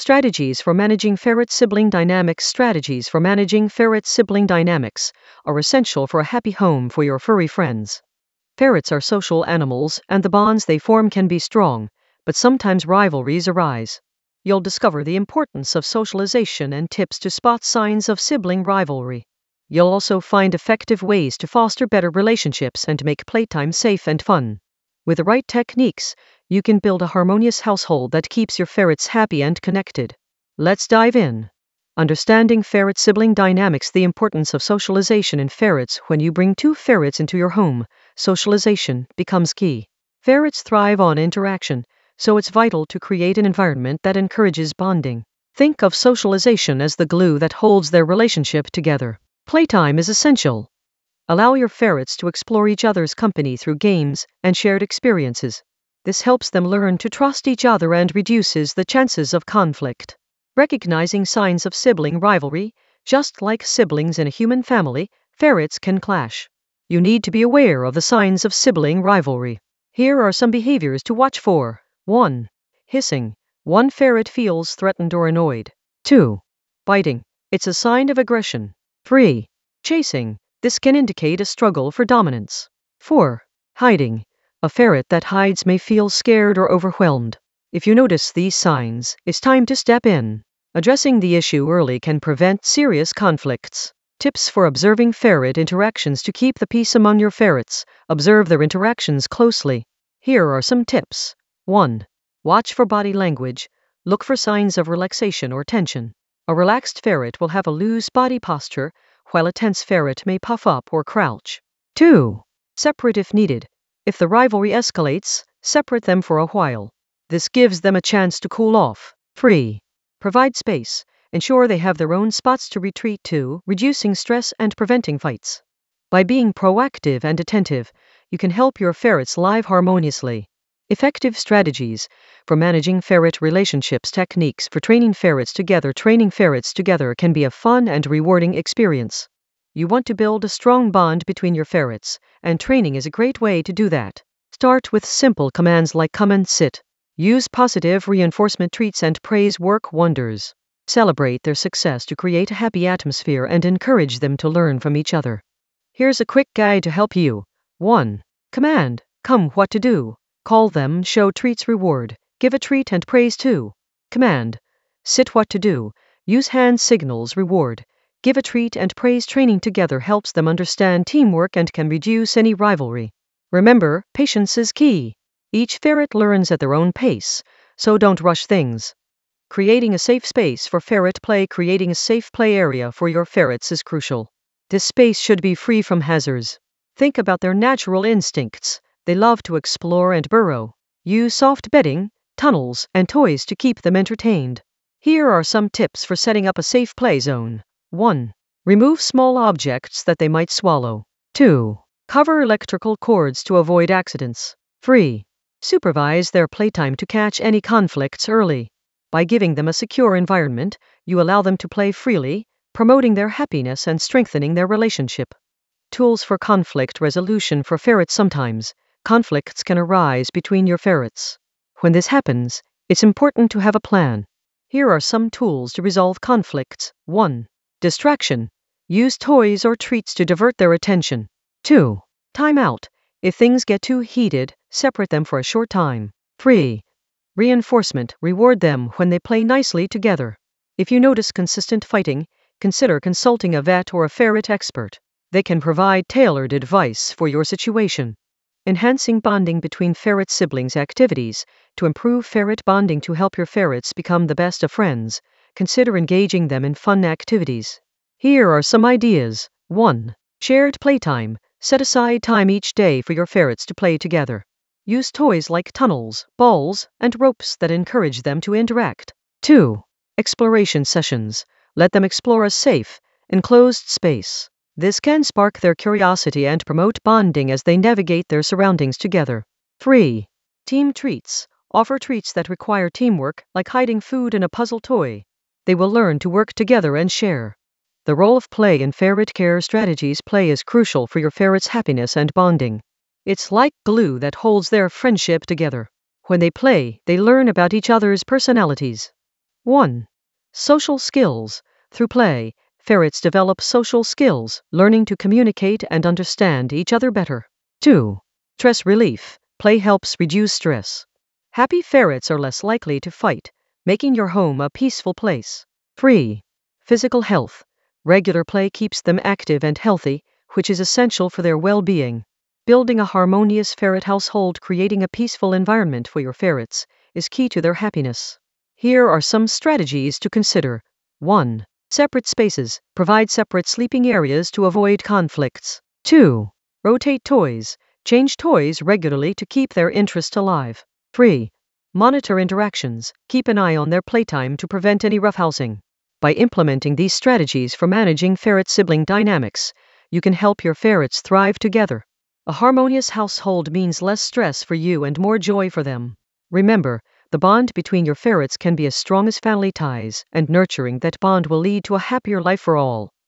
Strategies for managing ferret sibling dynamics. Strategies for managing ferret sibling dynamics are essential for a happy home for your furry friends. Ferrets are social animals, and the bonds they form can be strong, but sometimes rivalries arise. You'll discover the importance of socialization and tips to spot signs of sibling rivalry. You'll also find effective ways to foster better relationships and make playtime safe and fun. With the right techniques, you can build a harmonious household that keeps your ferrets happy and connected. Let's dive in. Understanding ferret sibling dynamics. The importance of socialization in ferrets. When you bring two ferrets into your home, socialization becomes key. Ferrets thrive on interaction, so it's vital to create an environment that encourages bonding. Think of socialization as the glue that holds their relationship together. Playtime is essential. Allow your ferrets to explore each other's company through games and shared experiences. This helps them learn to trust each other and reduces the chances of conflict. Recognizing signs of sibling rivalry. Just like siblings in a human family, ferrets can clash. You need to be aware of the signs of sibling rivalry. Here are some behaviors to watch for. 1. Hissing. One ferret feels threatened or annoyed. 2. Biting. It's a sign of aggression. 3. Chasing. This can indicate a struggle for dominance. 4. Hiding. A ferret that hides may feel scared or overwhelmed. If you notice these signs, it's time to step in. Addressing the issue early can prevent serious conflicts. Tips for observing ferret interactions. To keep the peace among your ferrets, observe their interactions closely. Here are some tips. 1. Watch for body language. Look for signs of relaxation or tension. A relaxed ferret will have a loose body posture, while a tense ferret may puff up or crouch. 2. Separate if needed. If the rivalry escalates, separate them for a while. This gives them a chance to cool off. 3. Provide space. Ensure they have their own spots to retreat to, reducing stress and preventing fights. By being proactive and attentive, you can help your ferrets live harmoniously. Effective strategies for managing ferret relationships. Techniques for training ferrets together. Training ferrets together can be a fun and rewarding experience. You want to build a strong bond between your ferrets, and training is a great way to do that. Start with simple commands like come and sit. Use positive reinforcement. Treats and praise work wonders. Celebrate their success to create a happy atmosphere and encourage them to learn from each other. Here's a quick guide to help you. 1. Command. Come, what to do. Call them, show treats, reward. Give a treat and praise. 2. Command. Sit, what to do. Use hand signals, reward. Give a treat and praise. Training together helps them understand teamwork and can reduce any rivalry. Remember, patience is key. Each ferret learns at their own pace, so don't rush things. Creating a safe space for ferret play. Creating a safe play area for your ferrets is crucial. This space should be free from hazards. Think about their natural instincts. They love to explore and burrow. Use soft bedding, tunnels, and toys to keep them entertained. Here are some tips for setting up a safe play zone. 1. Remove small objects that they might swallow. 2. Cover electrical cords to avoid accidents. 3. Supervise their playtime to catch any conflicts early. By giving them a secure environment, you allow them to play freely, promoting their happiness and strengthening their relationship. Tools for conflict resolution for ferrets. Sometimes, conflicts can arise between your ferrets. When this happens, it's important to have a plan. Here are some tools to resolve conflicts. 1. Distraction. Use toys or treats to divert their attention. 2. Time out. If things get too heated, separate them for a short time. 3. Reinforcement. Reward them when they play nicely together. If you notice consistent fighting, consider consulting a vet or a ferret expert. They can provide tailored advice for your situation. Enhancing bonding between ferret siblings. Activities to improve ferret bonding. To help your ferrets become the best of friends, consider engaging them in fun activities. Here are some ideas. 1. Shared playtime. Set aside time each day for your ferrets to play together. Use toys like tunnels, balls, and ropes that encourage them to interact. 2. Exploration sessions. Let them explore a safe, enclosed space. This can spark their curiosity and promote bonding as they navigate their surroundings together. 3. Team treats. Offer treats that require teamwork, like hiding food in a puzzle toy. They will learn to work together and share. The role of play in ferret care strategies. Play is crucial for your ferret's happiness and bonding. It's like glue that holds their friendship together. When they play, they learn about each other's personalities. 1. Social skills. Through play, ferrets develop social skills, learning to communicate and understand each other better. 2. Stress relief. Play helps reduce stress. Happy ferrets are less likely to fight, making your home a peaceful place. 3. Physical health. Regular play keeps them active and healthy, which is essential for their well-being. Building a harmonious ferret household, creating a peaceful environment for your ferrets, is key to their happiness. Here are some strategies to consider. 1. Separate spaces. Provide separate sleeping areas to avoid conflicts. 2. Rotate toys. Change toys regularly to keep their interest alive. 3. Monitor interactions. Keep an eye on their playtime to prevent any roughhousing. By implementing these strategies for managing ferret-sibling dynamics, you can help your ferrets thrive together. A harmonious household means less stress for you and more joy for them. Remember, the bond between your ferrets can be as strong as family ties, and nurturing that bond will lead to a happier life for all.